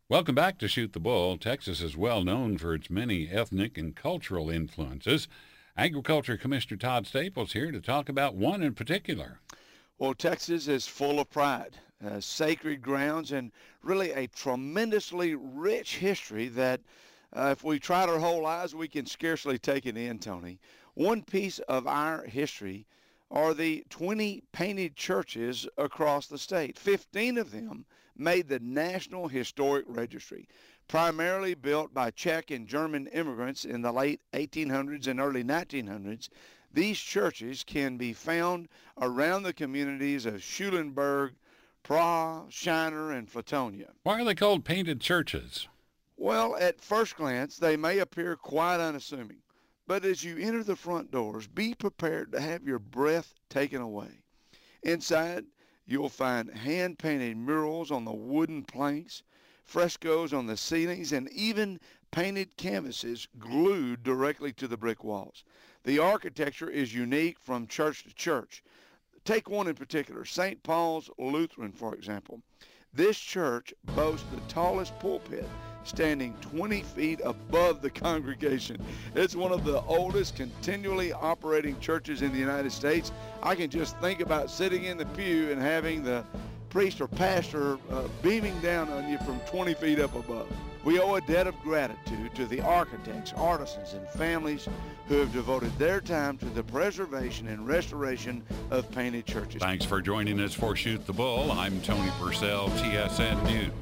Welcome back to Shoot the Bull. Texas is well known for its many ethnic and cultural influences. Agriculture Commissioner Todd Staples here to talk about one in particular. Well, Texas is full of pride, sacred grounds, and really a tremendously rich history that if we tried our whole lives, we can scarcely take it in, Tony. One piece of our history are the 20 painted churches across the state. 15 of them made the National Historic Registry, primarily built by Czech and German immigrants in the late 1800s and early 1900s. These churches can be found around the communities of Schulenburg, Prague, Shiner, and Flatonia. Why are they called painted churches? Well, at first glance, they may appear quite unassuming, but as you enter the front doors, be prepared to have your breath taken away. Inside, you'll find hand-painted murals on the wooden planks, frescoes on the ceilings, and even painted canvases glued directly to the brick walls. The architecture is unique from church to church. Take one in particular, St. Paul's Lutheran, for example. This church boasts the tallest pulpit, standing 20 feet above the congregation. It's one of the oldest continually operating churches in the United States. I can just think about sitting in the pew and having the priest or pastor beaming down on you from 20 feet up above. We owe a debt of gratitude to the architects, artisans, and families who have devoted their time to the preservation and restoration of painted churches. Thanks for joining us for Shoot the Bull. I'm Tony Purcell, TSN News.